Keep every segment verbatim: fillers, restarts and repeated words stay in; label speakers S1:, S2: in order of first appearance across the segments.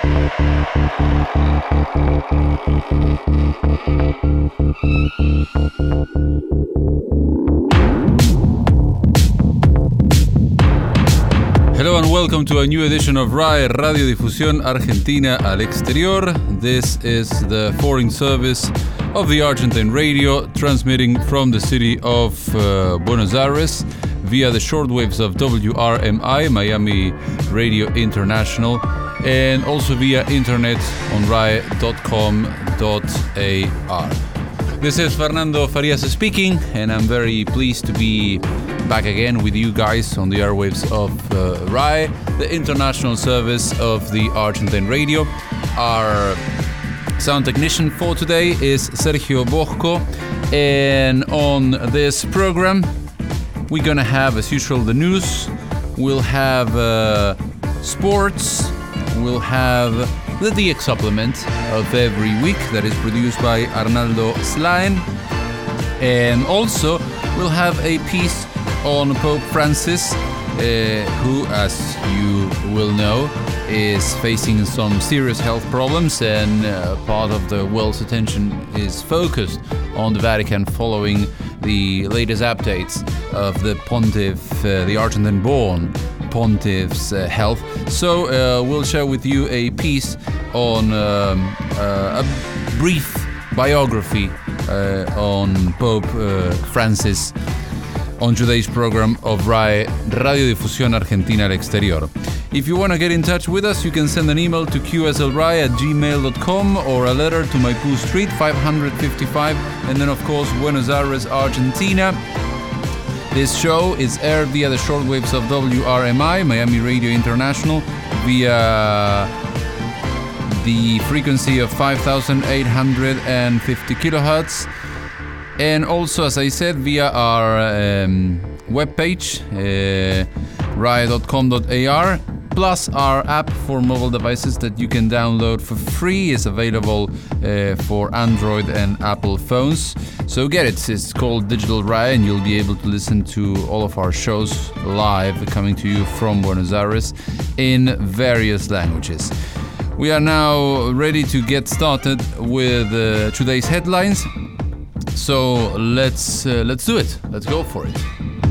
S1: Hello and welcome to a new edition of R A E, Radiodifusión Argentina al Exterior. This is the foreign service of the Argentine radio, transmitting from the city of uh, Buenos Aires via the shortwaves of W R M I, Miami Radio International, and also via internet on R A E dot com dot A R. This is Fernando Farias speaking, and I'm very pleased to be back again with you guys on the airwaves of uh, R A E, the international service of the Argentine radio. Our sound technician for today is Sergio Bosco, and on this program we're gonna have, as usual, the news, we'll have uh, sports, we'll have the D X supplement of every week that is produced by Arnaldo Slaen, and also we'll have a piece on Pope Francis, uh, who, as you will know, is facing some serious health problems, and uh, part of the world's attention is focused on the Vatican following the latest updates of the Pontiff, uh, the Argentine-born Pontiff's uh, health. So uh, we'll share with you a piece on um, uh, a brief biography uh, on Pope uh, Francis on today's program of R A E, Radiodifusión Argentina al Exterior. If you want to get in touch with us, you can send an email to q s l r a e at gmail dot com or a letter to Maipú Street five fifty-five, and then of course Buenos Aires, Argentina. This show is aired via the shortwaves of W R M I, Miami Radio International, via the frequency of five thousand eight hundred fifty kilohertz. And also, as I said, via our um, webpage, uh, R A E dot com dot A R, plus our app for mobile devices that you can download for free. Is available uh, for Android and Apple phones. So get it, it's called Digital R A E, and you'll be able to listen to all of our shows live, coming to you from Buenos Aires in various languages. We are now ready to get started with uh, today's headlines. So let's uh, let's do it. Let's go for it.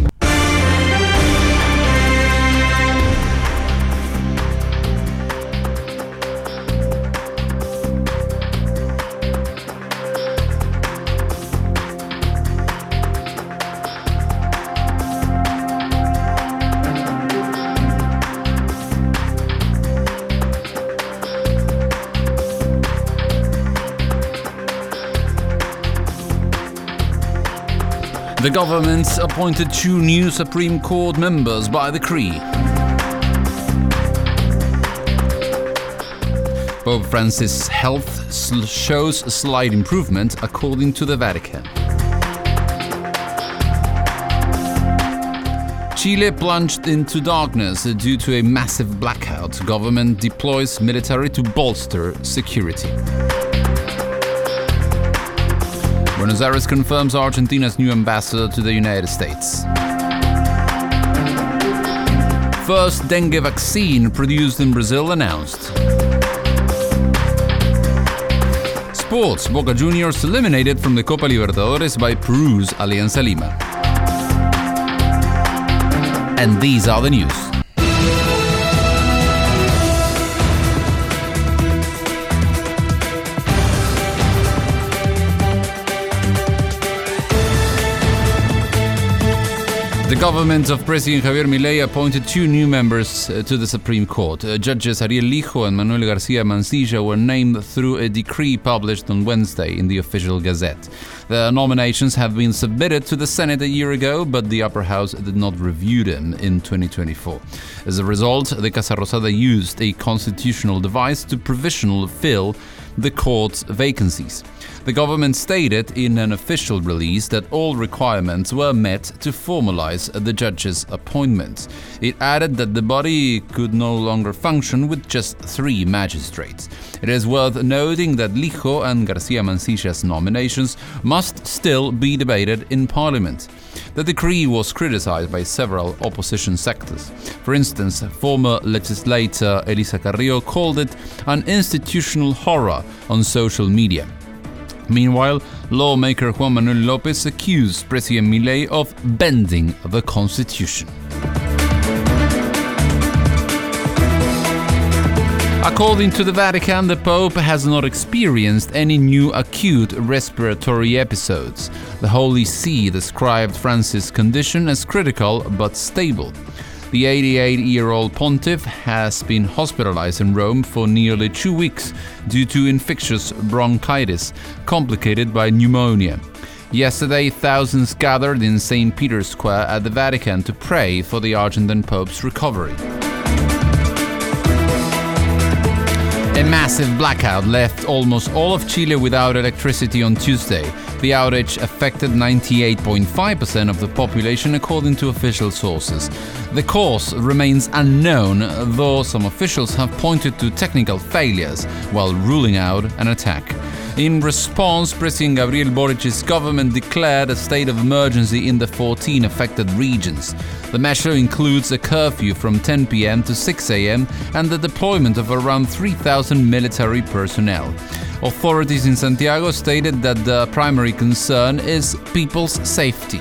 S1: The government appointed two new Supreme Court members by decree. Pope Francis' health shows a slight improvement, according to the Vatican. Chile plunged into darkness due to a massive blackout. Government deploys military to bolster security. Buenos Aires confirms Argentina's new ambassador to the United States. First dengue vaccine produced in Brazil announced. Sports, Boca Juniors eliminated from the Copa Libertadores by Peru's Alianza Lima. And these are the news. The government of President Javier Milei appointed two new members uh, to the Supreme Court. Uh, judges Ariel Lijo and Manuel Garcia Mancilla were named through a decree published on Wednesday in the official Gazette. The nominations have been submitted to the Senate a year ago, but the upper house did not review them in twenty twenty-four. As a result, the Casa Rosada used a constitutional device to provisionally fill the court's vacancies. The government stated in an official release that all requirements were met to formalize the judges' appointments. It added that the body could no longer function with just three magistrates. It is worth noting that Lijo and Garcia Mancilla's nominations must still be debated in Parliament. The decree was criticized by several opposition sectors. For instance, former legislator Elisa Carrillo called it an institutional horror on social media. Meanwhile, lawmaker Juan Manuel López accused President Milei of bending the constitution. According to the Vatican, the Pope has not experienced any new acute respiratory episodes. The Holy See described Francis' condition as critical but stable. The eighty-eight-year-old pontiff has been hospitalized in Rome for nearly two weeks due to infectious bronchitis, complicated by pneumonia. Yesterday, thousands gathered in Saint Peter's Square at the Vatican to pray for the Argentine Pope's recovery. A massive blackout left almost all of Chile without electricity on Tuesday. The outage affected ninety-eight point five percent of the population, according to official sources. The cause remains unknown, though some officials have pointed to technical failures while ruling out an attack. In response, President Gabriel Boric's government declared a state of emergency in the fourteen affected regions. The measure includes a curfew from ten p.m. to six a.m. and the deployment of around three thousand military personnel. Authorities in Santiago stated that the primary concern is people's safety.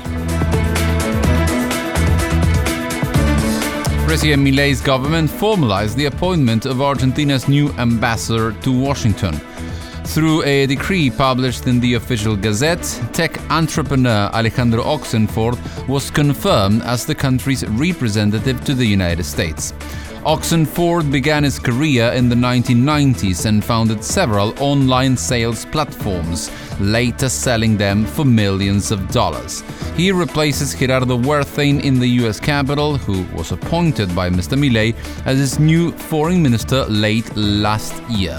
S1: President Milei's government formalized the appointment of Argentina's new ambassador to Washington. Through a decree published in the official Gazette, tech entrepreneur Alejandro Oxenford was confirmed as the country's representative to the United States. Oxenford began his career in the nineteen nineties and founded several online sales platforms, later selling them for millions of dollars. He replaces Gerardo Wertheim in the U S Capitol, who was appointed by Mister Milei as his new foreign minister late last year.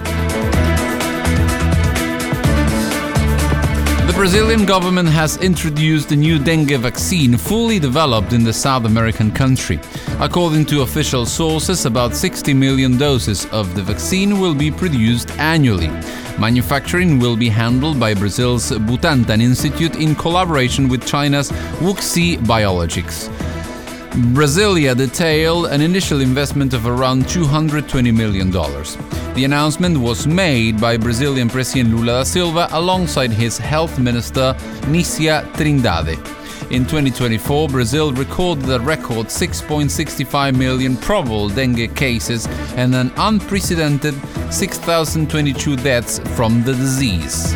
S1: The Brazilian government has introduced a new dengue vaccine fully developed in the South American country. According to official sources, about sixty million doses of the vaccine will be produced annually. Manufacturing will be handled by Brazil's Butantan Institute in collaboration with China's Wuxi Biologics. Brasilia detailed an initial investment of around two hundred twenty million dollars. The announcement was made by Brazilian President Lula da Silva alongside his health minister Nícia Trindade. In twenty twenty-four, Brazil recorded a record six point six five million probable dengue cases and an unprecedented six thousand twenty-two deaths from the disease.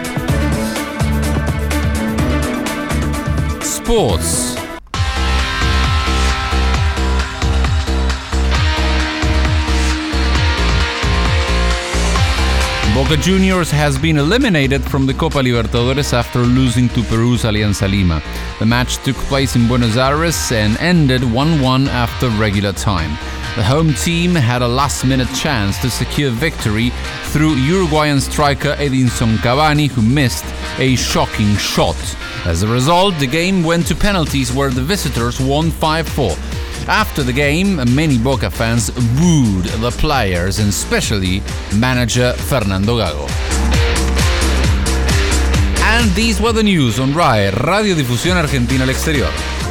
S1: Sports. Boca Juniors has been eliminated from the Copa Libertadores after losing to Peru's Alianza Lima. The match took place in Buenos Aires and ended one one after regular time. The home team had a last-minute chance to secure victory through Uruguayan striker Edinson Cavani, who missed a shocking shot. As a result, the game went to penalties where the visitors won five four. After the game, many Boca fans booed the players and especially manager Fernando Gago. And these were the news on R A E, Radiodifusión Argentina al Exterior.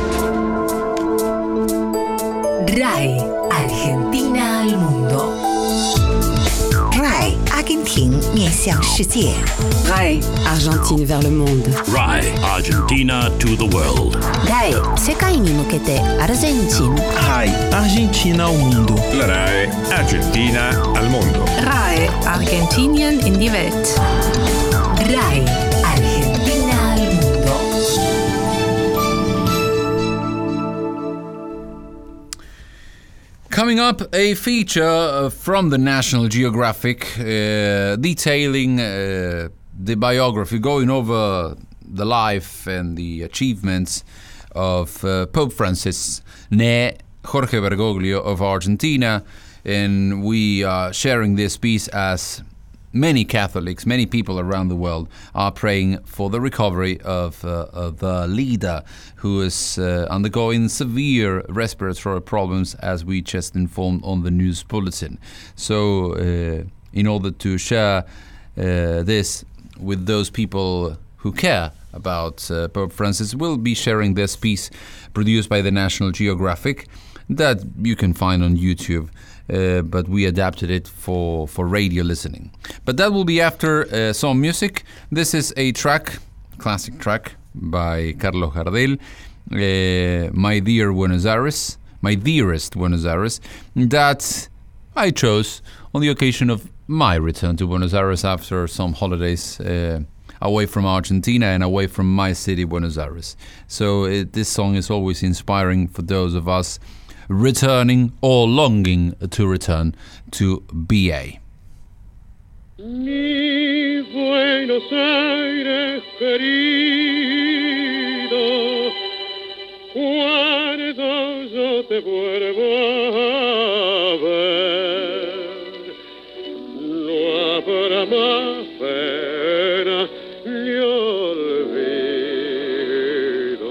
S2: R A E, Argentina al mundo. R A E, Argentine 面向世界。
S3: R A E, Argentine vers le monde.
S4: R A E, Argentina to the world.
S5: R A E, 世界に向けてアルゼンチン。
S6: R A E, Argentina ao mundo.
S7: La R A E, Argentina al mundo.
S8: R A E, Argentinien in die Welt.
S2: R A E, Argentina al mundo.
S1: Coming up, a feature from the National Geographic uh, detailing uh, the biography, going over the life and the achievements of uh, Pope Francis, ne Jorge Bergoglio of Argentina. And we are sharing this piece as many Catholics, many people around the world are praying for the recovery of, uh, of the leader who is uh, undergoing severe respiratory problems, as we just informed on the news bulletin. So uh, in order to share uh, this with those people who care about uh, Pope Francis, will be sharing this piece produced by the National Geographic that you can find on YouTube, uh, but we adapted it for, for radio listening. But that will be after uh, some music. This is a track, classic track by Carlos Gardel, uh, My Dear Buenos Aires, My Dearest Buenos Aires, that I chose on the occasion of my return to Buenos Aires after some holidays uh, away from Argentina and away from my city, Buenos Aires. So it, this song is always inspiring for those of us returning or longing to return to B A.
S9: Mi Buenos Aires querido, cuando yo te vuelvo a ver, no habrá más pena ni olvido.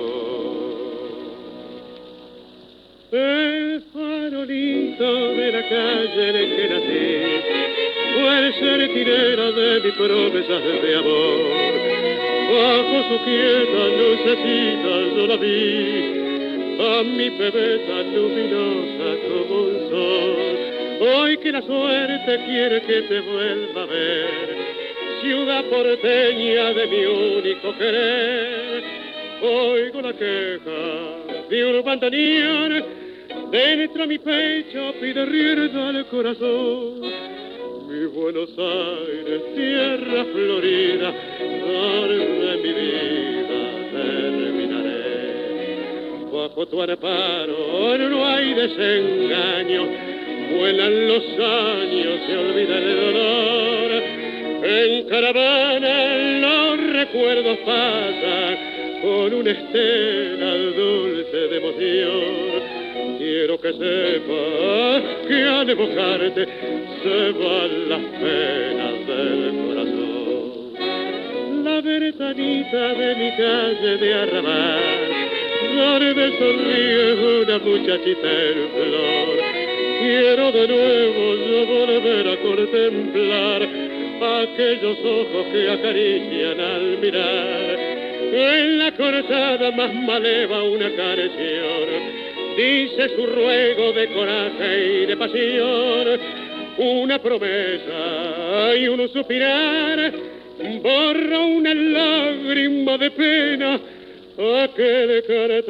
S9: El farolito de la calle en que nací fue el certinera de mis promesas de amor. Bajo su quieta lucecita yo la vi, a mi bebé tan luminosa como un sol. Hoy que la suerte quiere que te vuelva a ver, ciudad porteña de mi único querer, oigo la queja de un bandoneón, dentro mi pecho pide rienda al corazón. Mi Buenos Aires, tierra florida, donde mi vida terminaré. Bajo tu amparo no hay desengaño, vuelan los años, se olvida el dolor. En caravana los recuerdos pasan con una estela dulce de emoción. Quiero que sepas que al evocarte se van las penas del corazón. La ventanita de mi calle de arrabal, donde sonríe una muchachita en flor. Quiero de nuevo yo volver a contemplar aquellos ojos que acarician al mirar. En la cortada más maleva una canción dice su ruego de coraje y de pasión. Una promesa y un suspirar borra una lágrima de pena aquel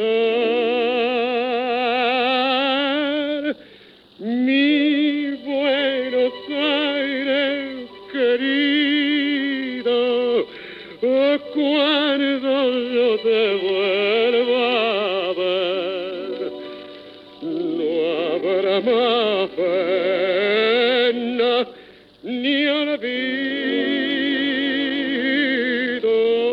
S9: cantar. Mi Buenos Aires querido, cuando yo te vuelva a ver, no habrá más pena ni olvido.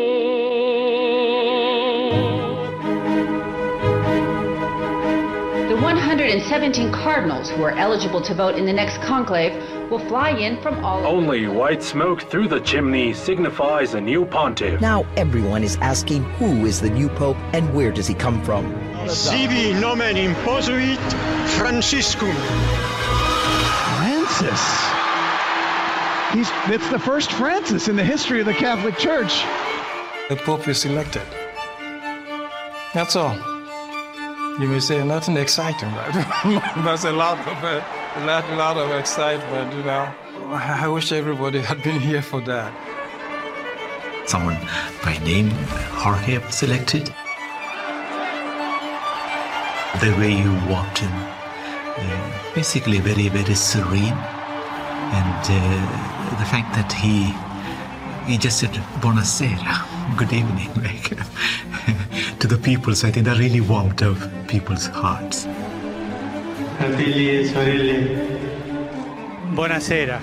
S10: The one hundred seventeen cardinals who are eligible to vote in the next conclave will fly in from all over.
S11: Only white smoke through the chimney signifies a new pontiff.
S12: Now everyone is asking who is the new pope and where does he come from?
S13: Sibi nomen imposuit Franciscum.
S14: Francis? He's, it's the first Francis in the history of the Catholic Church.
S15: The Pope is elected. That's all. You may say nothing exciting, right? There's a lot of uh, a lot, a lot of excitement, you know. I wish everybody had been here for that.
S16: Someone by name, Jorge, was elected. The way you walked him, uh, basically very, very serene. And uh, the fact that he he just said buonasera, good evening, like to the people. So I think that really warmed up people's hearts.
S17: Fratelli e sorelle, buonasera.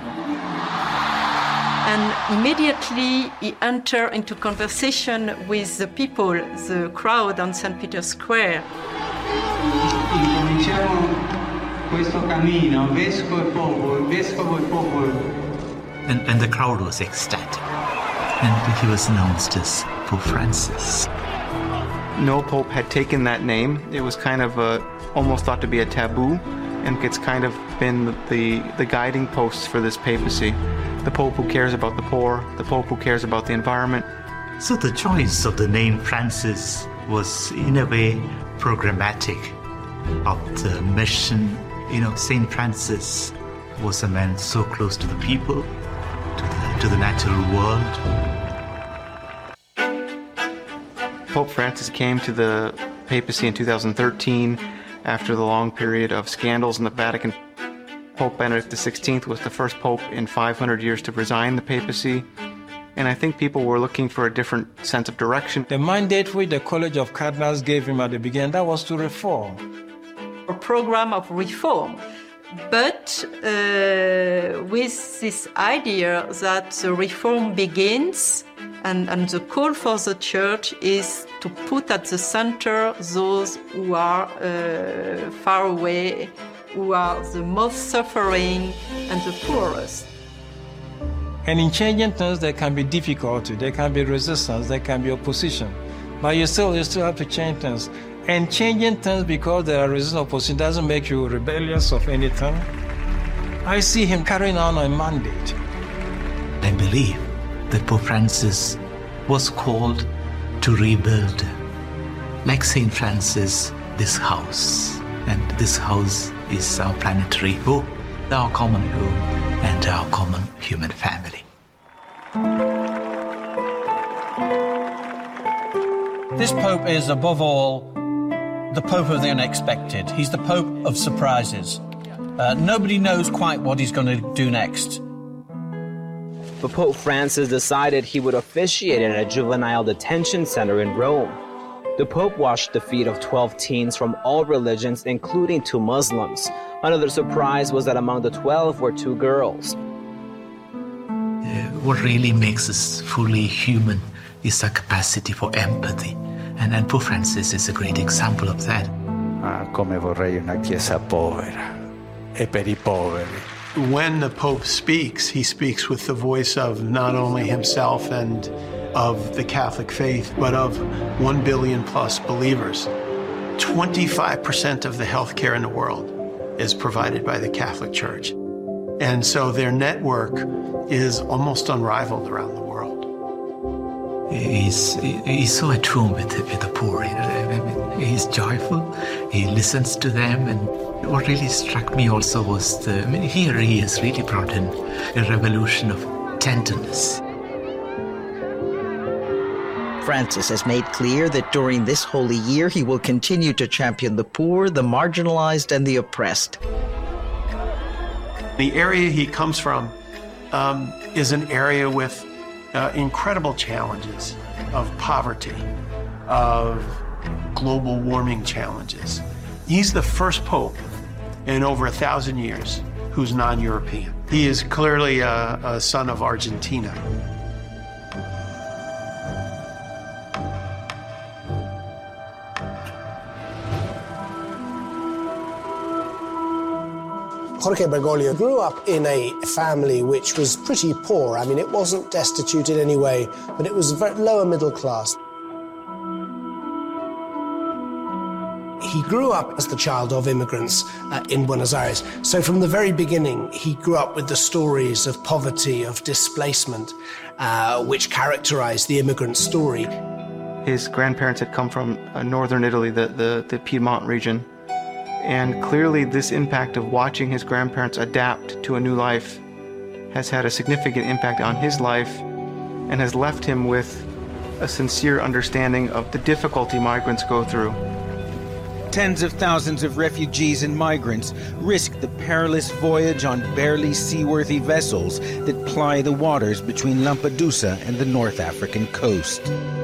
S18: And immediately he entered into conversation with the people, the crowd on Saint Peter's Square.
S17: Incominciamo questo cammino, vescovo e popolo, vescovo e popolo.
S16: And, and the crowd was ecstatic. And he was announced as Pope Francis.
S19: No pope had taken that name. It was kind of a, almost thought to be a taboo, and it's kind of been the, the guiding posts for this papacy. The Pope who cares about the poor, the Pope who cares about the environment,
S16: So the choice of the name Francis was, in a way, programmatic of the mission. You know, Saint Francis was a man so close to the people, to the, to the natural world.
S19: Pope Francis came to the papacy in two thousand thirteen after the long period of scandals in the Vatican. Pope Benedict the sixteenth was the first pope in five hundred years to resign the papacy. And I think people were looking for a different sense of direction.
S15: The mandate which the College of Cardinals gave him at the beginning, that was to reform.
S18: A program of reform, but uh, with this idea that the reform begins and, and the call for the church is to put at the center those who are uh, far away, who are the most suffering and the poorest.
S15: And in changing things, there can be difficulty, there can be resistance, there can be opposition. But you still, you still have to change things. And changing things because there are resistance or opposition doesn't make you rebellious of anything. I see him carrying on a mandate.
S16: I believe that Pope Francis was called to rebuild, like Saint Francis, this house. And this house is our planetary home, our common home, and our common human family.
S20: This Pope is, above all, the Pope of the unexpected. He's the Pope of surprises. Uh, nobody knows quite what he's going to do next.
S21: But Pope Francis decided he would officiate at a juvenile detention center in Rome. The Pope washed the feet of twelve teens from all religions, including two Muslims. Another surprise was that among the twelve were two girls.
S16: Uh, what really makes us fully human is our capacity for empathy. And, and Pope Francis is a great example of that.
S22: Ah, come vorrei una chiesa povera e per I poveri.
S23: When the Pope speaks, he speaks with the voice of not only himself and of the Catholic faith, but of one billion plus believers. twenty-five percent of the healthcare in the world is provided by the Catholic Church. And so their network is almost unrivaled around the world.
S16: He's, he's so at home with, with the poor. He's joyful, he listens to them, and what really struck me also was the, I mean, here he has really brought in a revolution of tenderness.
S12: Francis has made clear that during this holy year he will continue to champion the poor, the marginalized, and the oppressed.
S23: The area he comes from um, is an area with uh, incredible challenges of poverty, of global warming challenges. He's the first pope in over a thousand years who's non-European. He is clearly a, a son of Argentina.
S24: Jorge Bergoglio grew up in a family which was pretty poor. I mean, it wasn't destitute in any way, but it was very lower middle class. He grew up as the child of immigrants uh, in Buenos Aires. So from the very beginning, he grew up with the stories of poverty, of displacement, uh, which characterized the immigrant story.
S19: His grandparents had come from uh, northern Italy, the, the, the Piedmont region. And clearly this impact of watching his grandparents adapt to a new life has had a significant impact on his life and has left him with a sincere understanding of the difficulty migrants go through.
S25: Tens of thousands of refugees and migrants risk the perilous voyage on barely seaworthy vessels that ply the waters between Lampedusa and the North African coast.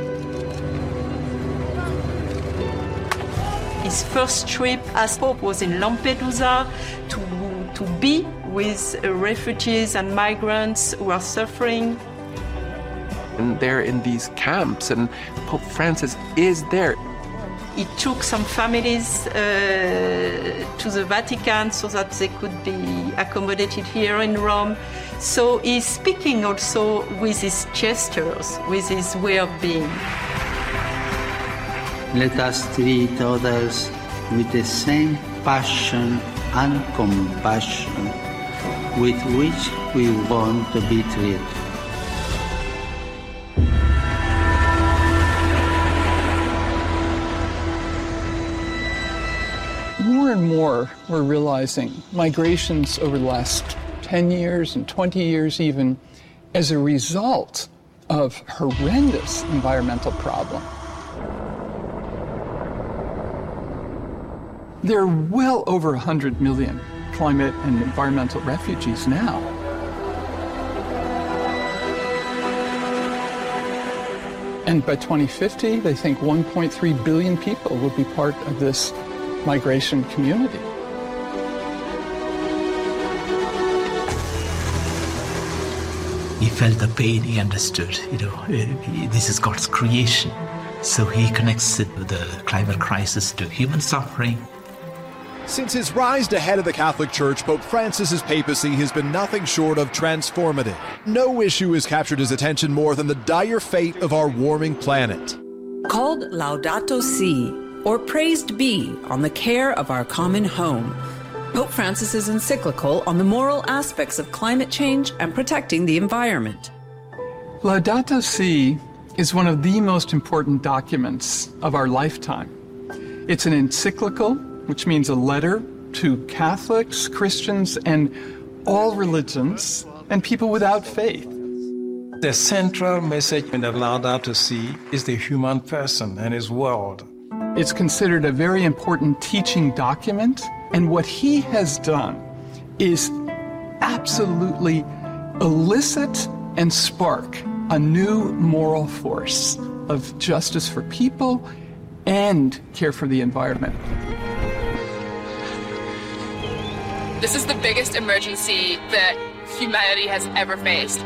S18: His first trip as Pope was in Lampedusa to, to be with refugees and migrants who are suffering.
S26: And they're in these camps, and Pope Francis is there.
S18: He took some families uh, to the Vatican so that they could be accommodated here in Rome. So he's speaking also with his gestures, with his way of being.
S17: Let us treat others with the same passion and compassion with which we want to be treated.
S3: more and more we're realizing migrations over the last ten years and twenty years even as a result of horrendous environmental problem. There are well over one hundred million climate and environmental refugees now. And by twenty fifty, they think one point three billion people will be part of this migration community.
S16: He felt the pain, he understood, you know, this is God's creation. So he connects it with the climate crisis to human suffering.
S4: Since his rise to head of the Catholic Church, Pope Francis's papacy has been nothing short of transformative. No issue has captured his attention more than the dire fate of our warming planet.
S5: Called Laudato Si, or Praised Be, on the care of our common home, Pope Francis's encyclical on the moral aspects of climate change and protecting the environment.
S3: Laudato Si is one of the most important documents of our lifetime. It's an encyclical, which means a letter to Catholics, Christians, and all religions, and people without faith.
S15: The central message in the Laudato Si is the human person and his world.
S3: It's considered a very important teaching document, and what he has done is absolutely elicit and spark a new moral force of justice for people and care for the environment.
S6: This is the biggest emergency that humanity has ever faced.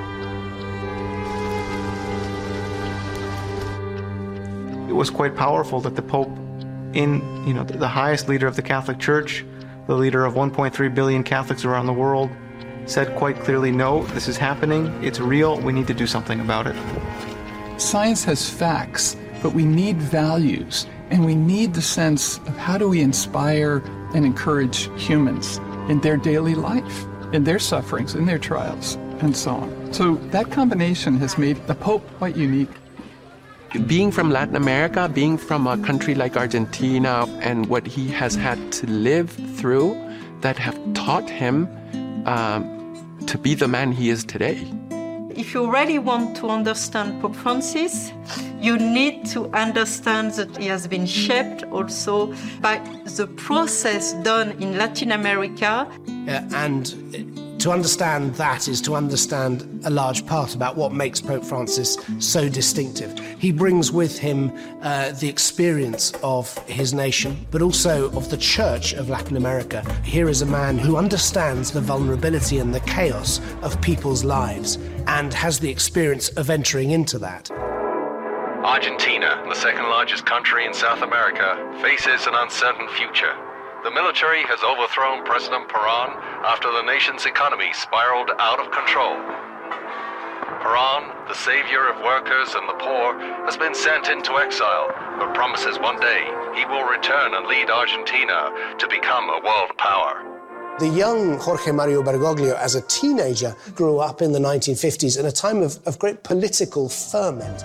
S19: It was quite powerful that the Pope, in you know the highest leader of the Catholic Church, the leader of one point three billion Catholics around the world, said quite clearly, no, this is happening, it's real, we need to do something about it.
S3: Science has facts, but we need values, and we need the sense of how do we inspire and encourage humans in their daily life, in their sufferings, in their trials, and so on. So that combination has made the Pope quite unique.
S26: Being from Latin America, being from a country like Argentina, and what he has had to live through that have taught him um, to be the man he is today.
S18: If you really want to understand Pope Francis, you need to understand that he has been shaped also by the process done in Latin America.
S24: Uh, and to understand that is to understand a large part about what makes Pope Francis so distinctive. He brings with him uh, the experience of his nation, but also of the Church of Latin America. Here is a man who understands the vulnerability and the chaos of people's lives and has the experience of entering into that.
S7: Argentina, the second largest country in South America, faces an uncertain future. The military has overthrown President Perón after the nation's economy spiraled out of control. Perón, the savior of workers and the poor, has been sent into exile, but promises one day he will return and lead Argentina to become a world power.
S24: The young Jorge Mario Bergoglio, as a teenager, grew up in the nineteen fifties in a time of, of great political ferment.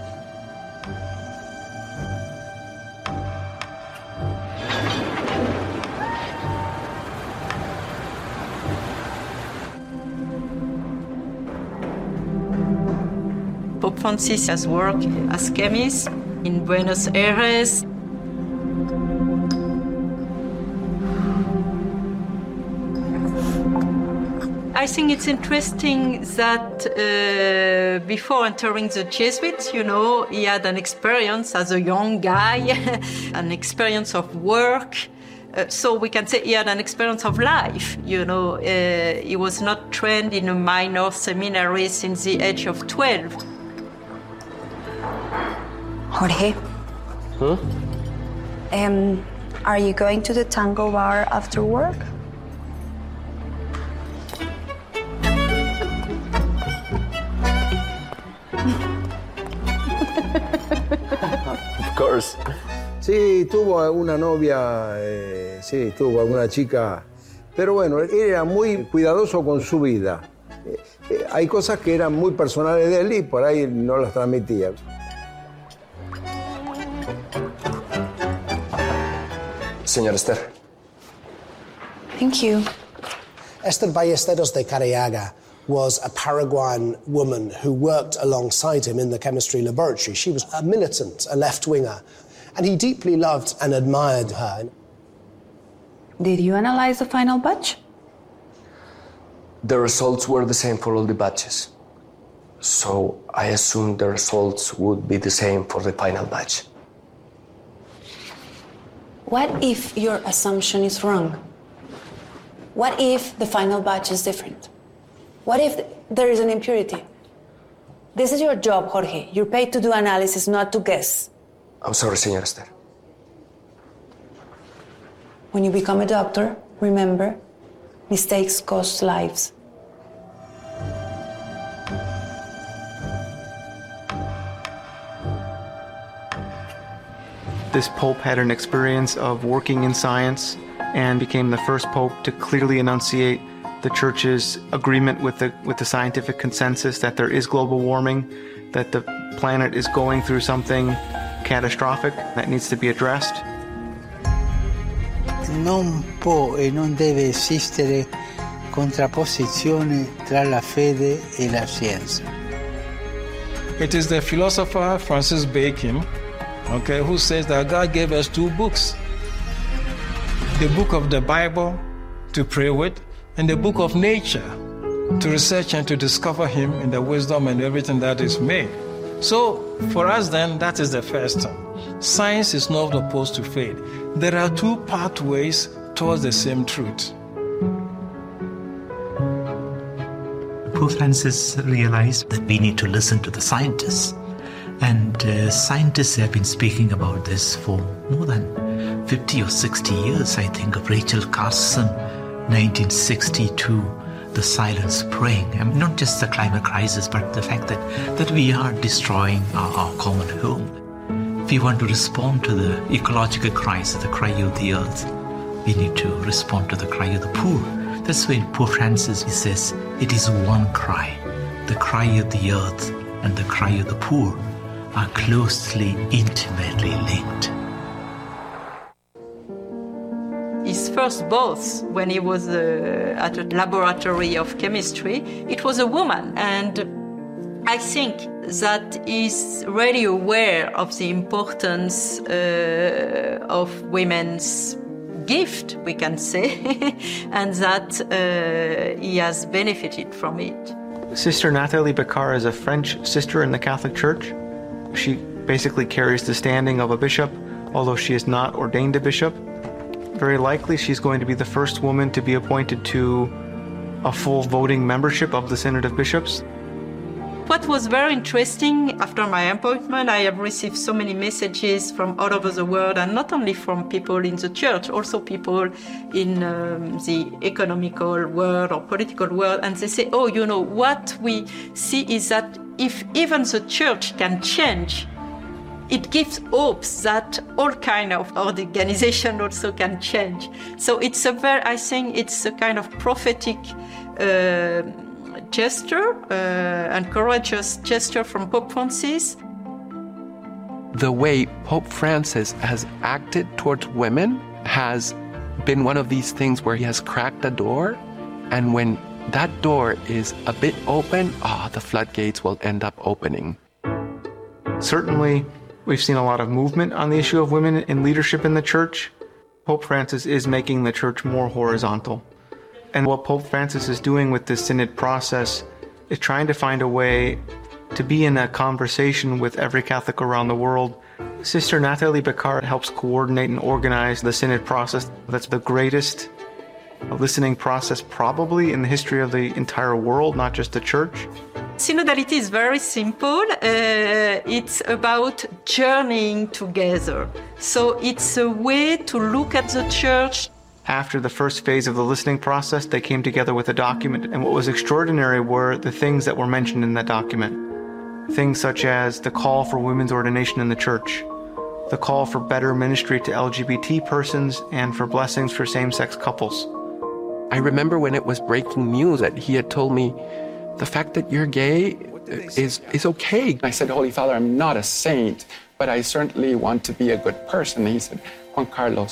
S18: Pope Francis has worked as chemist in Buenos Aires. I think it's interesting that uh, before entering the Jesuits, you know, he had an experience as a young guy, an experience of work. Uh, so we can say he had an experience of life, you know. Uh, he was not trained in a minor seminary since the age of twelve.
S8: Jorge?
S7: Huh?
S8: Um, are you going to the tango bar after work?
S7: Of course.
S27: Sí, tuvo una novia, eh, sí, tuvo alguna chica, pero bueno, él era muy cuidadoso con su vida. Eh, eh, hay cosas que eran muy personales de él y por ahí no las transmitía.
S7: Señor Esther,
S8: Thank you.
S24: Esther Ballesteros de Careaga was a Paraguayan woman who worked alongside him in the chemistry laboratory. She was a militant, a left-winger, and he deeply loved and admired her.
S8: Did you analyze the final batch?
S1: The results were the same for all the batches. So I assumed the results would be the same for the final batch.
S8: What if your assumption is wrong? What if the final batch is different? What if there is an impurity? This is your job, Jorge. You're paid to do analysis, not to guess.
S1: I'm sorry, Señora Esther.
S8: When you become a doctor, remember, mistakes cost lives.
S19: This pope had an experience of working in science and became the first pope to clearly enunciate the church's agreement with the with the scientific consensus that there is global warming, that the planet is going through something catastrophic that needs to be addressed.
S17: Non può e non deve esistere contrapposizione tra la fede e la scienza.
S15: It is the philosopher Francis Bacon, okay, who says that God gave us two books. The book of the Bible to pray with, and the book of nature to research and to discover Him in the wisdom and everything that is made. So, for us then, that is the first thing. Science is not opposed to faith. There are two pathways towards the same truth.
S16: Pope Francis realized that we need to listen to the scientists. And uh, scientists have been speaking about this for more than fifty or sixty years. I think of Rachel Carson, nineteen sixty-two, The Silent Spring. I mean, not just the climate crisis, but the fact that, that we are destroying our, our common home. If we want to respond to the ecological crisis, the cry of the earth, we need to respond to the cry of the poor. That's why Pope Francis, he says, it is one cry. The cry of the earth and the cry of the poor are closely, intimately linked.
S18: His first boss, when he was uh, at a laboratory of chemistry, it was a woman. And I think that he's really aware of the importance uh, of women's gift, we can say, and that uh, he has benefited from it.
S19: Sister Nathalie Picard is a French sister in the Catholic Church. She basically carries the standing of a bishop, although she is not ordained a bishop. Very likely she's going to be the first woman to be appointed to a full voting membership of the Synod of Bishops.
S18: What was very interesting after my appointment, I have received so many messages from all over the world, and not only from people in the church, also people in um, the economical world or political world, and they say, oh, you know, what we see is that if even the church can change, it gives hopes that all kind of organization also can change. So it's a very, I think it's a kind of prophetic uh, gesture uh, and courageous gesture from Pope Francis.
S26: The way Pope Francis has acted towards women has been one of these things where he has cracked a door, and when that door is a bit open, ah, oh, the floodgates will end up opening.
S19: Certainly, we've seen a lot of movement on the issue of women in leadership in the church. Pope Francis is making the church more horizontal. And what Pope Francis is doing with this synod process is trying to find a way to be in a conversation with every Catholic around the world. Sister Nathalie Picard helps coordinate and organize the synod process. That's the greatest listening process probably in the history of the entire world, not just the church.
S18: Synodality is very simple. Uh, it's about journeying together. So it's a way to look at the church.
S19: After the first phase of the listening process, they came together with a document. And what was extraordinary were the things that were mentioned in that document. Things such as the call for women's ordination in the church, the call for better ministry to L G B T persons, and for blessings for same-sex couples.
S26: I remember when it was breaking news that he had told me, the fact that you're gay is, is okay.
S3: I said, Holy Father, I'm not a saint, but I certainly want to be a good person. He said, Juan Carlos,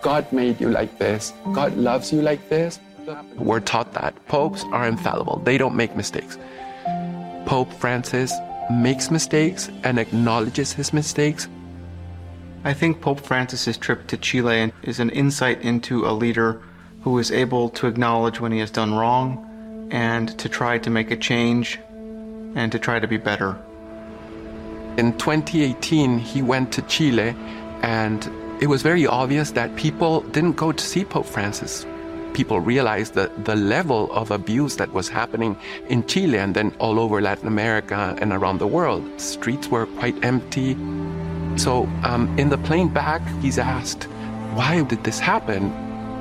S26: God made you like this. God loves you like this. We're taught that. Popes are infallible. They don't make mistakes. Pope Francis makes mistakes and acknowledges his mistakes.
S19: I think Pope Francis's trip to Chile is an insight into a leader who is able to acknowledge when he has done wrong and to try to make a change and to try to be better.
S26: In twenty eighteen, he went to Chile, and it was very obvious that people didn't go to see Pope Francis. People realized that the level of abuse that was happening in Chile and then all over Latin America and around the world. Streets were quite empty. So um, in the plane back, he's asked, why did this happen?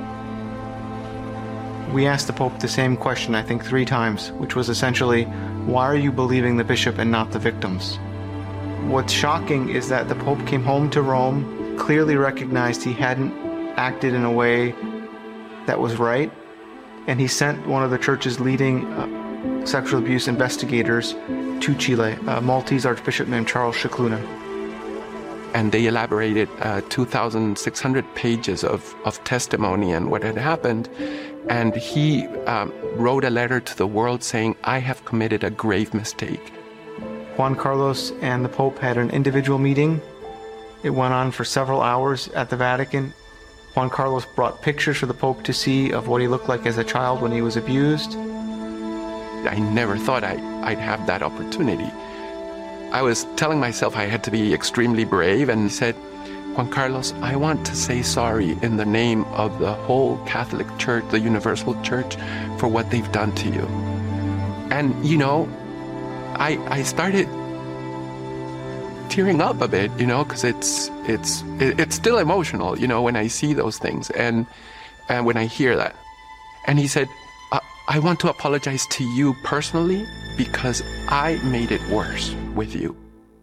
S19: We asked the Pope the same question, I think, three times, which was essentially, why are you believing the bishop and not the victims? What's shocking is that the Pope came home to Rome, clearly recognized he hadn't acted in a way that was right, and he sent one of the church's leading uh, sexual abuse investigators to Chile, a Maltese archbishop named Charles Scicluna.
S26: And they elaborated uh, two thousand six hundred pages of, of testimony and what had happened. And he um, wrote a letter to the world saying, I have committed a grave mistake.
S19: Juan Carlos and the Pope had an individual meeting. It went on for several hours at the Vatican. Juan Carlos brought pictures for the Pope to see of what he looked like as a child when he was abused.
S26: I never thought I, I'd have that opportunity. I was telling myself I had to be extremely brave, and he said, Juan Carlos, I want to say sorry in the name of the whole Catholic Church, the Universal Church, for what they've done to you. And, you know, I, I started tearing up a bit, you know, because it's it's it's still emotional, you know, when I see those things and and when I hear that. And he said, I, I want to apologize to you personally because I made it worse with you.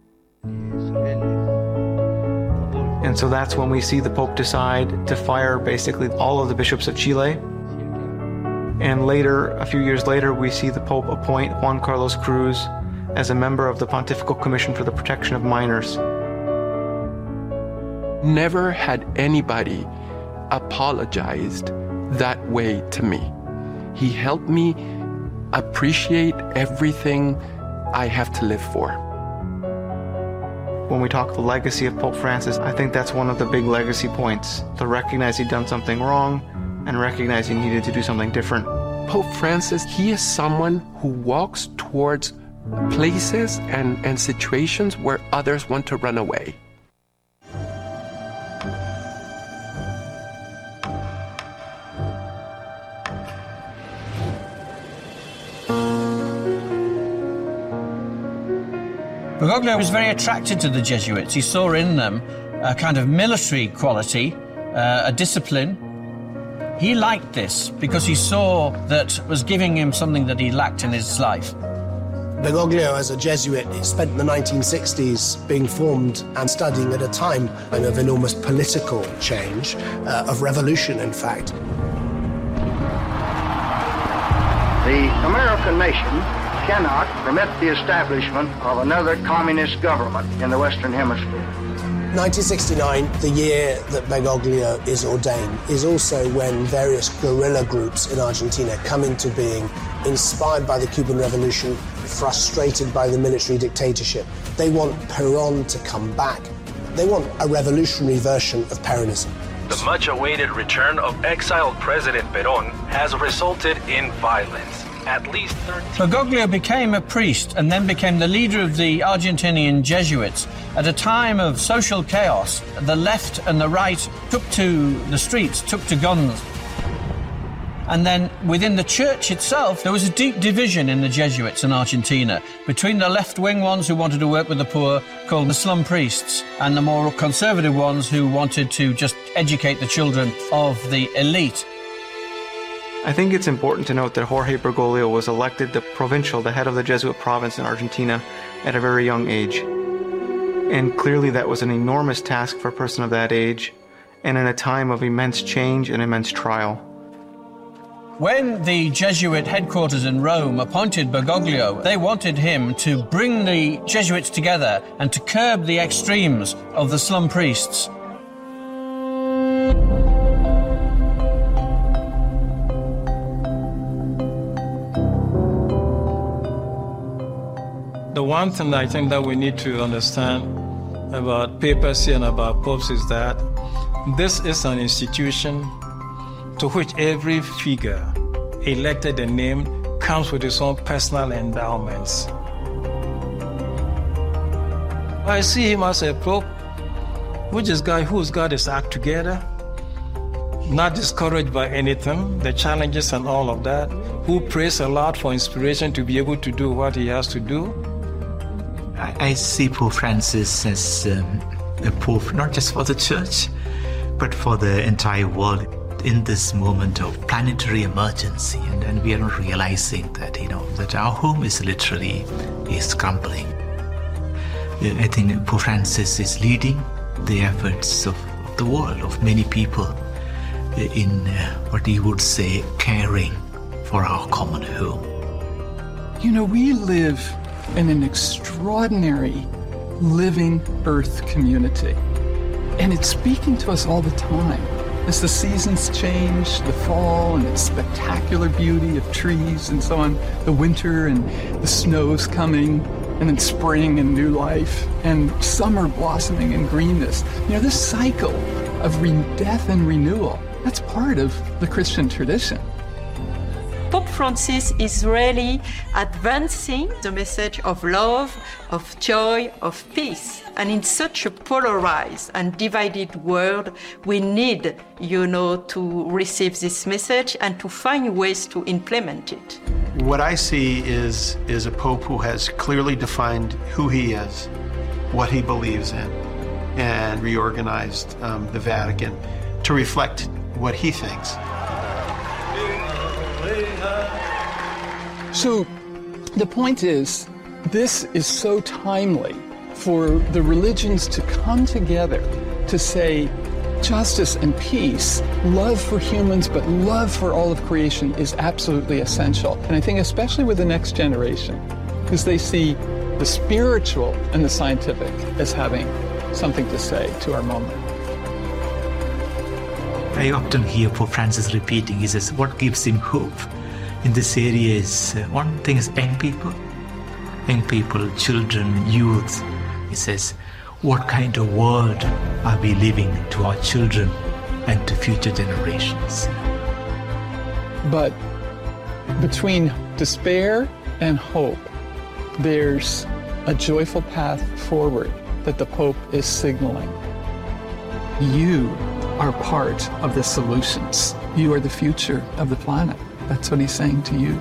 S19: And so that's when we see the Pope decide to fire basically all of the bishops of Chile. And later, a few years later, we see the Pope appoint Juan Carlos Cruz as a member of the Pontifical Commission for the Protection of Minors.
S26: Never had anybody apologized that way to me. He helped me appreciate everything I have to live for.
S19: When we talk the legacy of Pope Francis, I think that's one of the big legacy points, to recognize he'd done something wrong and recognize he needed to do something different.
S26: Pope Francis, he is someone who walks towards places and, and situations where others want to run away.
S2: Bergoglio was very attracted to the Jesuits. He saw in them a kind of military quality, uh, a discipline. He liked this because he saw that was giving him something that he lacked in his life.
S24: Bergoglio, as a Jesuit, spent the nineteen sixties being formed and studying at a time of enormous political change, uh, of revolution, in fact.
S9: The American nation cannot permit the establishment of another communist government in the Western Hemisphere.
S24: nineteen sixty-nine, the year that Bergoglio is ordained, is also when various guerrilla groups in Argentina come into being, inspired by the Cuban Revolution, frustrated by the military dictatorship. They want Perón to come back. They want a revolutionary version of Peronism.
S10: The much-awaited return of exiled President Perón has resulted in violence. At least thirteen...
S2: Bergoglio became a priest and then became the leader of the Argentinian Jesuits. At a time of social chaos, the left and the right took to the streets, took to guns. And then within the church itself, there was a deep division in the Jesuits in Argentina between the left-wing ones who wanted to work with the poor, called the slum priests, and the more conservative ones who wanted to just educate the children of the elite.
S19: I think it's important to note that Jorge Bergoglio was elected the provincial, the head of the Jesuit province in Argentina, at a very young age. And clearly that was an enormous task for a person of that age, and in a time of immense change and immense trial.
S2: When the Jesuit headquarters in Rome appointed Bergoglio, they wanted him to bring the Jesuits together and to curb the extremes of the slum priests.
S15: The one thing I think that we need to understand about papacy and about popes is that this is an institution to which every figure, elected and named, comes with his own personal endowments. I see him as a pope, which is a guy who's got his act together, not discouraged by anything, the challenges and all of that, who prays a lot for inspiration to be able to do what he has to do.
S16: I, I see Pope Francis as um, a pope, not just for the church, but for the entire world in this moment of planetary emergency. And then we are not realizing that, you know, that our home is literally is crumbling. I think Pope Francis is leading the efforts of, of the world, of many people, in uh, what you would say caring for our common home.
S3: You know, we live in an extraordinary living earth community, and it's speaking to us all the time. As the seasons change, the fall and its spectacular beauty of trees and so on, the winter and the snow's coming, and then spring and new life, and summer blossoming and greenness. You know, this cycle of re- death and renewal, that's part of the Christian tradition.
S18: Pope Francis is really advancing the message of love, of joy, of peace. And in such a polarized and divided world, we need, you know, to receive this message and to find ways to implement it.
S23: What I see is, is a pope who has clearly defined who he is, what he believes in, and reorganized um, the Vatican to reflect what he thinks.
S3: So the point is, this is so timely for the religions to come together to say justice and peace, love for humans, but love for all of creation is absolutely essential. And I think especially with the next generation, because they see the spiritual and the scientific as having something to say to our moment.
S16: I often hear Pope Francis repeating, he says, what gives him hope in this area is, uh, one thing is young people, young people, children, youth. He says, what kind of world are we leaving to our children and to future generations?
S3: But between despair and hope, there's a joyful path forward that the Pope is signaling. You are part of the solutions. You are the future of the planet. That's what he's saying to you.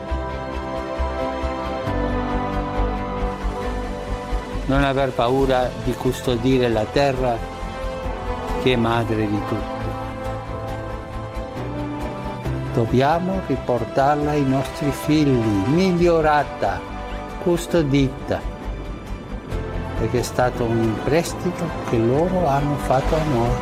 S17: Non aver paura di custodire la terra che è madre di tutti. Dobbiamo riportarla ai nostri figli, migliorata, custodita, perché è stato un prestito che loro hanno fatto a noi.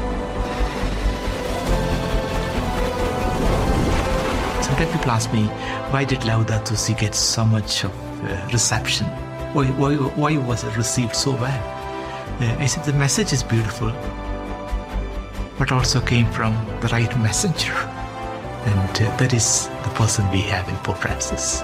S16: Sometimes people ask me, why did Laudato Si get so much of uh, reception? Why, why, why was it received so well? Uh, I said the message is beautiful, but also came from the right messenger. And uh, that is the person we have in Pope Francis.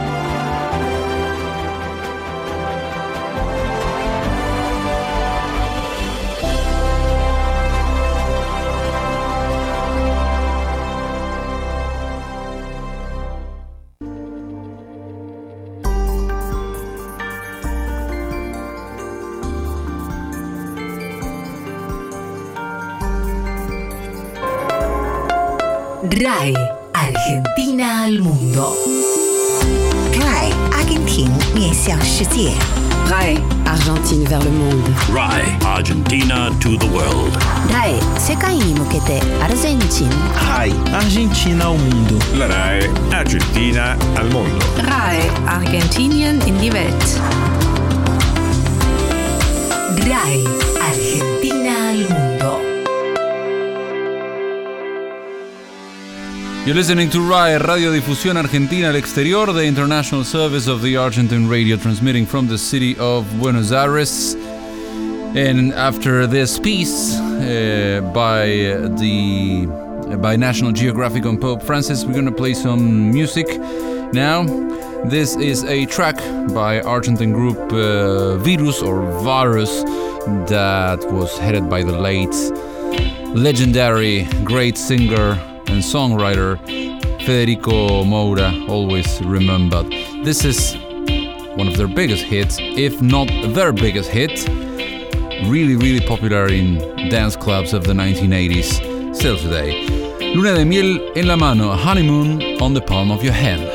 S11: RAI Argentina al mundo.
S12: RAI Argentine 面向世界。
S11: RAI Argentine vers le monde.
S13: RAI Argentina to the world.
S12: RAI 世界に向けてアルゼンチン。
S13: RAI Argentina al mundo. La RAI Argentina al mondo.
S11: RAI Argentinien in die Welt. RAI Argentina al mundo.
S14: You're listening to RAI, Radiodifusión Argentina al Exterior, the international service of the Argentine radio, transmitting from the city of Buenos Aires. And after this piece uh, by the by National Geographic on Pope Francis, we're going to play some music now. This is a track by Argentine group uh, Virus or Varus that was headed by the late legendary great singer and songwriter Federico Moura, always remembered. This is one of their biggest hits, if not their biggest hit. Really, really popular in dance clubs of the nineteen eighties, still today. Luna de miel en la mano, honeymoon on the palm of your hand.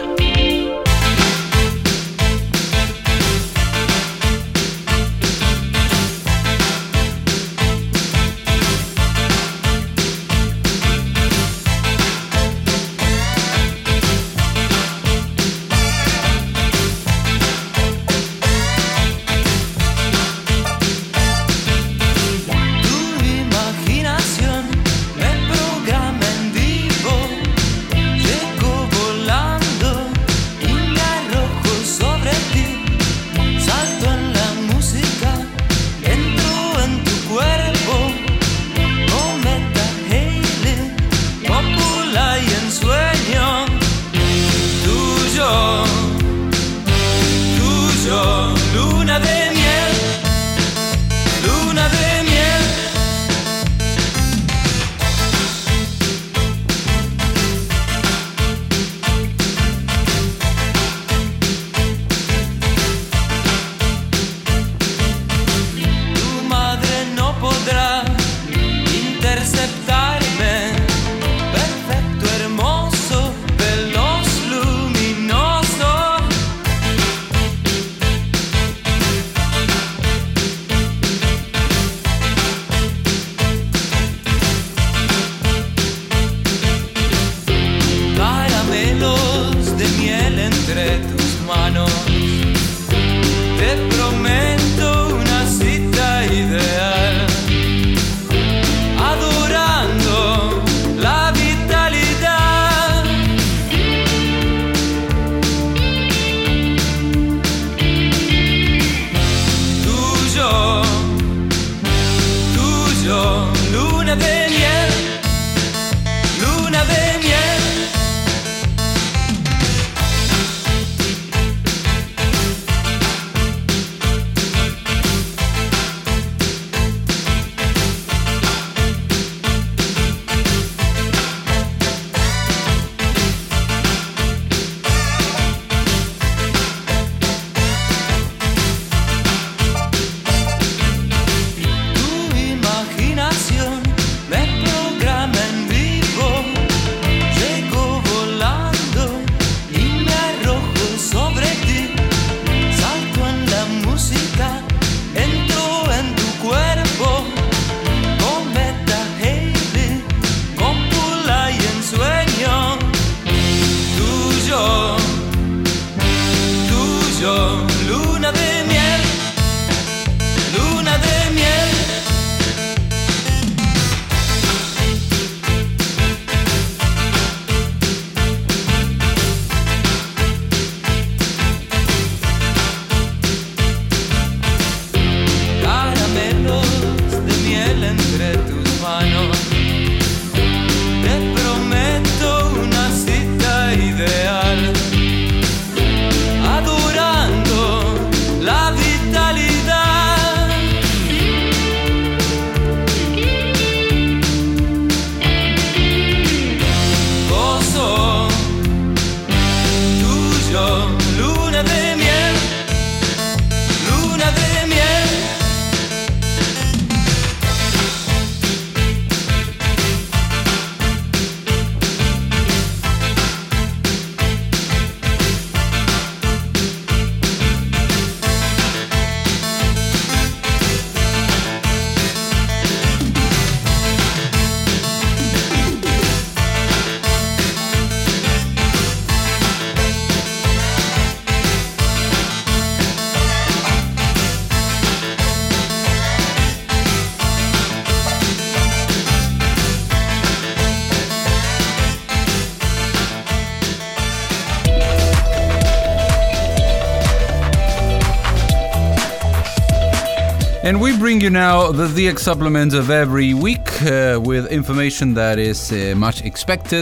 S14: And we bring you now the D X supplement of every week uh, with information that is uh, much expected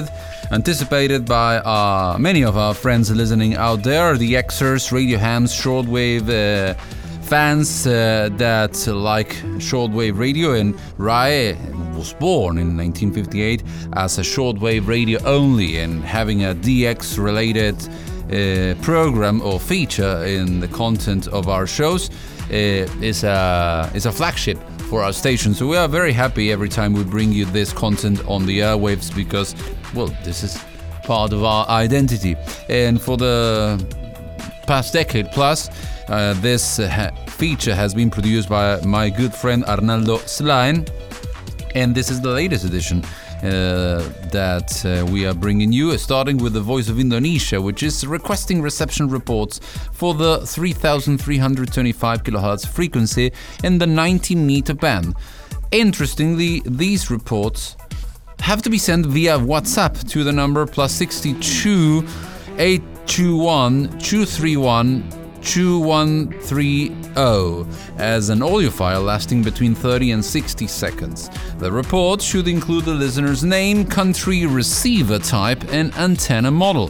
S14: anticipated by uh, many of our friends listening out there, the Xers, radio hams, shortwave uh, fans uh, that like shortwave radio. And Rai was born in nineteen fifty-eight as a shortwave radio only, and having a D X related uh, program or feature in the content of our shows uh, is a is a flagship for our station. So we are very happy every time we bring you this content on the airwaves, because, well, this is part of our identity. And for the past decade plus, uh, this uh, feature has been produced by my good friend Arnaldo Slain, and this is the latest edition uh, that uh, we are bringing you, starting with the Voice of Indonesia, which is requesting reception reports for the three thousand three hundred twenty-five kilohertz frequency in the ninety meter band. Interestingly, these reports have to be sent via WhatsApp to the number plus sixty-two eight two one two three one two one three zero as an audio file lasting between thirty and sixty seconds. The report should include the listener's name, country, receiver type, and antenna model,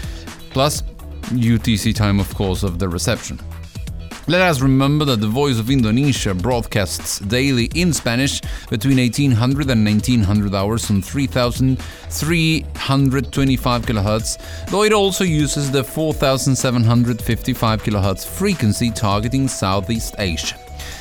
S14: plus U T C time, of course, of the reception. Let us remember that the Voice of Indonesia broadcasts daily in Spanish between eighteen hundred and nineteen hundred hours on three thousand three hundred twenty-five kilohertz, though it also uses the four thousand seven hundred fifty-five kilohertz frequency targeting Southeast Asia.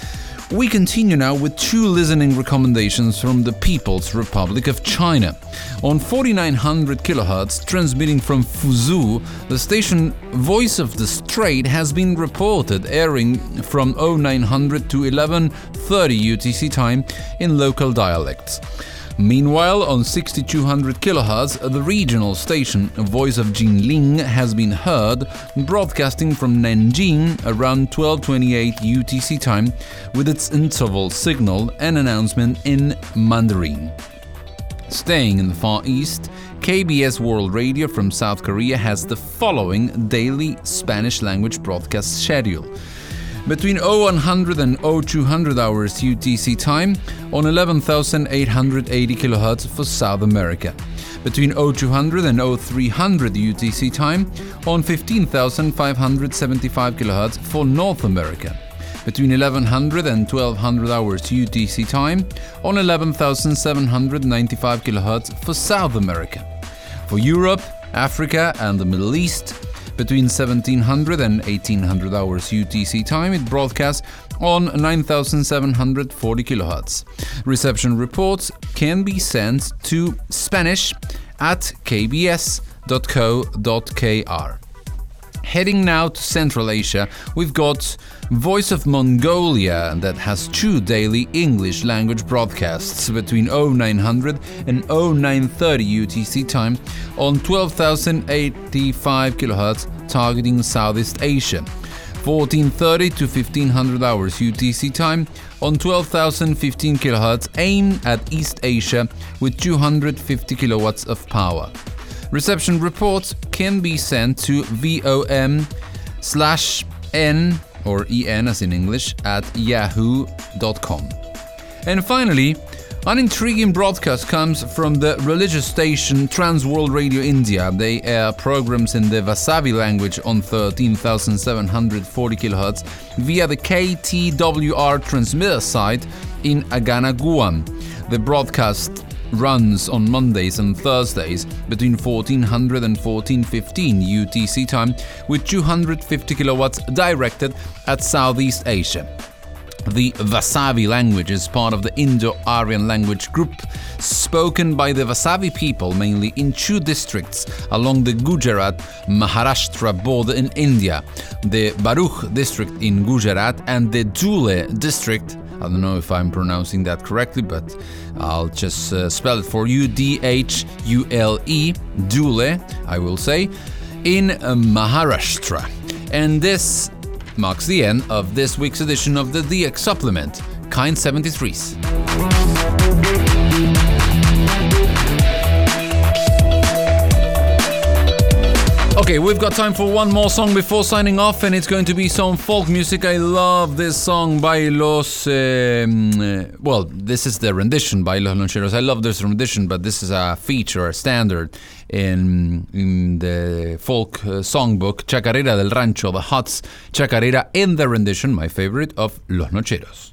S14: We continue now with two listening recommendations from the People's Republic of China. On forty-nine hundred kilohertz, transmitting from Fuzhou, the station Voice of the Strait has been reported airing from oh nine hundred to eleven thirty U T C time in local dialects. Meanwhile, on sixty-two hundred kilohertz, the regional station Voice of Jinling has been heard broadcasting from Nanjing around twelve twenty-eight U T C time with its interval signal and announcement in Mandarin. Staying in the Far East, K B S World Radio from South Korea has the following daily Spanish language broadcast schedule. Between oh one hundred and oh two hundred hours U T C time on eleven thousand eight hundred eighty kilohertz for South America. Between oh two hundred and oh three hundred U T C time on fifteen thousand five hundred seventy-five kilohertz for North America. Between eleven hundred and twelve hundred hours U T C time on eleven thousand seven hundred ninety-five kilohertz for South America. For Europe, Africa and the Middle East, between seventeen hundred and eighteen hundred hours U T C time, it broadcasts on nine thousand seven hundred forty kilohertz. Reception reports can be sent to Spanish at k b s dot co dot k r. Heading now to Central Asia, we've got Voice of Mongolia that has two daily English language broadcasts between oh nine hundred and oh nine thirty U T C time on twelve thousand eighty-five kilohertz targeting Southeast Asia. fourteen thirty to fifteen hundred hours U T C time on twelve thousand fifteen kilohertz aimed at East Asia with two hundred fifty kilowatts of power. Reception reports can be sent to vom slash n or en as in English at yahoo dot com. And finally, an intriguing broadcast comes from the religious station Trans World Radio India. They air programs in the Vasavi language on thirteen thousand seven hundred forty kilohertz via the K T W R transmitter site in Agana, Guam. The broadcast runs on Mondays and Thursdays between fourteen hundred and fourteen fifteen U T C time with two hundred fifty kilowatts directed at Southeast Asia. The Vasavi language is part of the Indo-Aryan language group spoken by the Vasavi people mainly in two districts along the Gujarat-Maharashtra border in India, the Bharuch district in Gujarat and the Dhule district. I don't know if I'm pronouncing that correctly, but I'll just uh, spell it for you, D H U L E, Dhule, I will say, in uh, Maharashtra. And this marks the end of this week's edition of the D X Supplement, Kind seventy-threes. Okay, we've got time for one more song before signing off, and it's going to be some folk music. I love this song by Los... Um, well, this is the rendition by Los Loncheros. I love this rendition, but this is a feature, a standard. in, in the folk uh, songbook Chacarera del Rancho, the Huts Chacarera, in the rendition, my favorite, of Los Nocheros.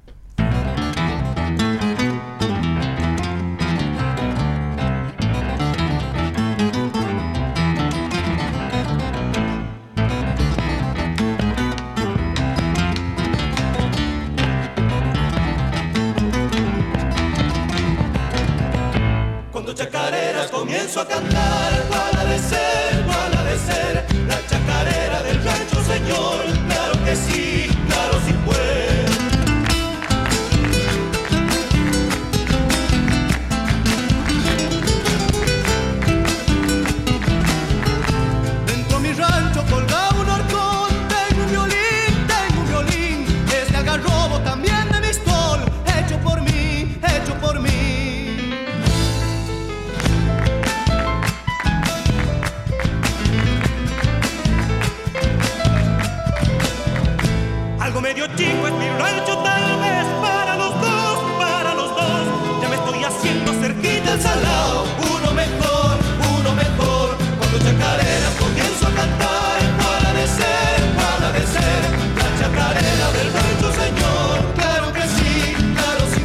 S4: Comienzo a cantar, cuál ha de ser, cuál ha de ser la chacarera del rancho, señor. Claro que sí, claro sí fue. Dentro mi rancho colgaba un horcón, tengo un violín, tengo un violín, es de algarrobo también de mistol, hecho por mí, hecho por mí. Medio chico es mi rancho, tal vez para los dos, para los dos. Ya me estoy haciendo cerquita al salado, uno mejor, uno mejor. Cuando chacareras comienzo a cantar, cuál ha de ser, cuál ha de ser la chacarera del rancho, señor. Claro que sí, claro sí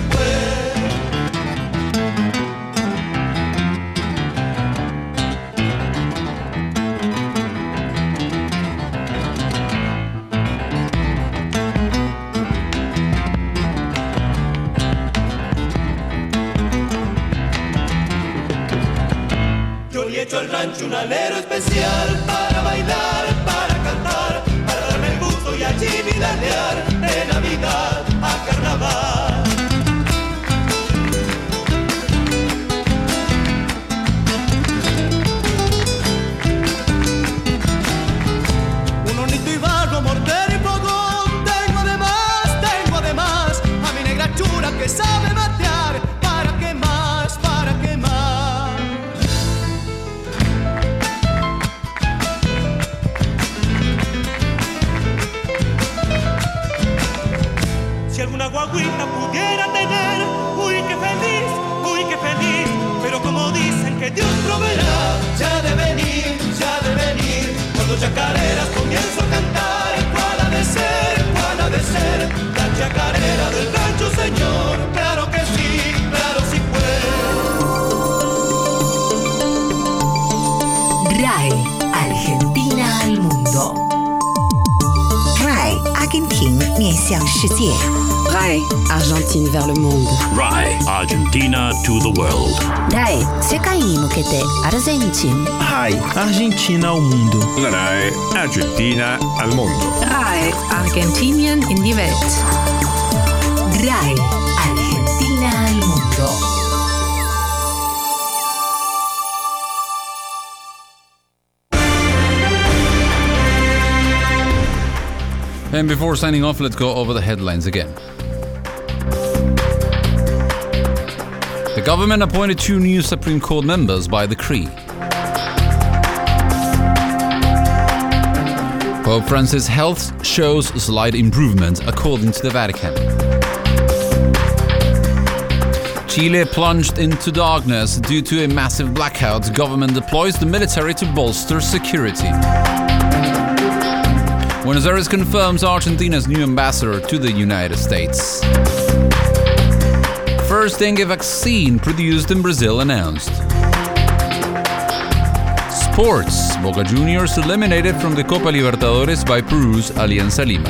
S4: hecho al rancho un alero especial para bailar, para cantar, para darme el gusto y allí vidalear de Navidad a Carnaval. Un hornito y barro, mortero y fogón, tengo además, tengo además a mi negra chura que sabe matear, para qué más, para qué más. Si alguna guaguita pudiera tener, uy qué feliz, uy qué feliz, pero como dicen que Dios proveerá, ya de venir, ya de venir, cuando chacareras comienzo a cantar, cuál ha de ser, cuál ha de ser, la chacarera del rancho, señor, claro que sí, claro sí fue.
S11: R A I, Argentina al mundo.
S12: R A I, Argentina 面向世界。
S11: R A I, Argentine vers le monde.
S13: R A I, Argentina to the world.
S11: R A I, 世界に向けてアルゼンチン。
S13: R A I, Argentina al mundo. R A I, Argentina al mundo.
S11: R A I, Argentinien in die Welt. R A I, Argentina al mundo.
S14: And before signing off, let's go over the headlines again. The government appointed two new Supreme Court members by decree. Pope Francis' health shows slight improvement, according to the Vatican. Chile plunged into darkness due to a massive blackout. Government deploys the military to bolster security. Buenos Aires confirms Argentina's new ambassador to the United States. First dengue vaccine produced in Brazil announced. Sports. Boca Juniors eliminated from the Copa Libertadores by Peru's Alianza Lima.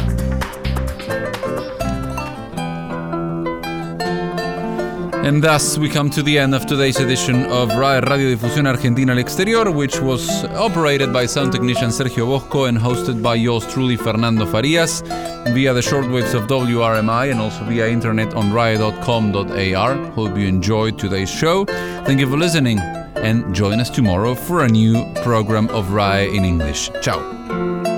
S14: And thus we come to the end of today's edition of R A I Radio Difusión Argentina al Exterior, which was operated by sound technician Sergio Bosco and hosted by yours truly, Fernando Farias, via the shortwaves of W R M I and also via internet on R A I dot com dot A R. Hope you enjoyed today's show. Thank you for listening and join us tomorrow for a new program of R A I in English. Ciao.